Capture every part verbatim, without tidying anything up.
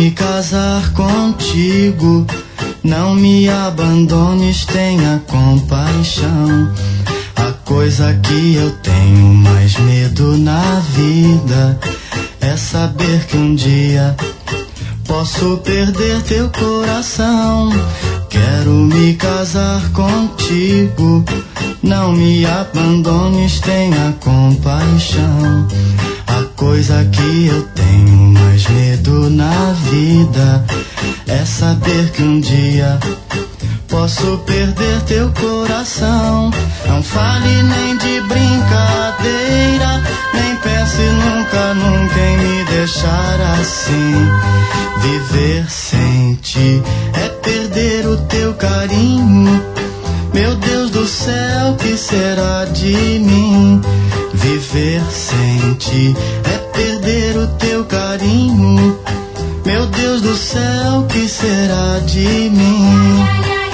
me casar contigo. Não me abandones, tenha compaixão. A coisa que eu tenho mais medo na vida é saber que um dia posso perder teu coração. Quero me casar contigo. Não me abandones, tenha compaixão. A coisa que eu tenho mais medo na vida é saber que um dia posso perder teu coração. Não fale nem de brincadeira, nem pense nunca, nunca em me deixar assim. Viver sem ti é perder o teu carinho. Meu Deus do céu, que será de mim? Viver sem ti é perder o teu carinho. Meu Deus do céu, que será de mim?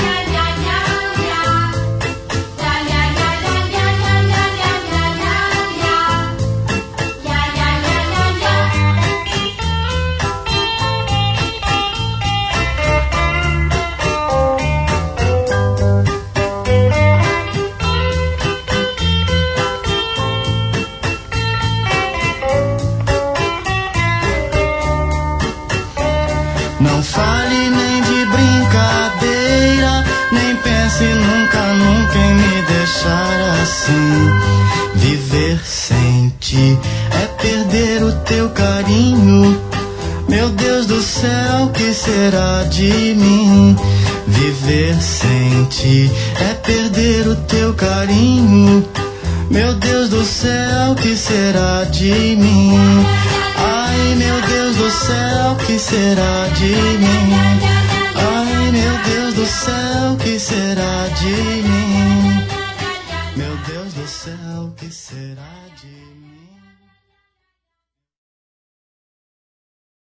Não fale nem de brincadeira, nem pense nunca, nunca em me deixar assim. Viver sem ti é perder o teu carinho. Meu Deus do céu, que será de mim? Viver sem ti é perder o teu carinho. Meu Deus do céu, que será de mim? Ai, meu Deus do céu, que será de mim? Ai, meu Deus do céu, que será de mim? Meu Deus do céu, que será de mim?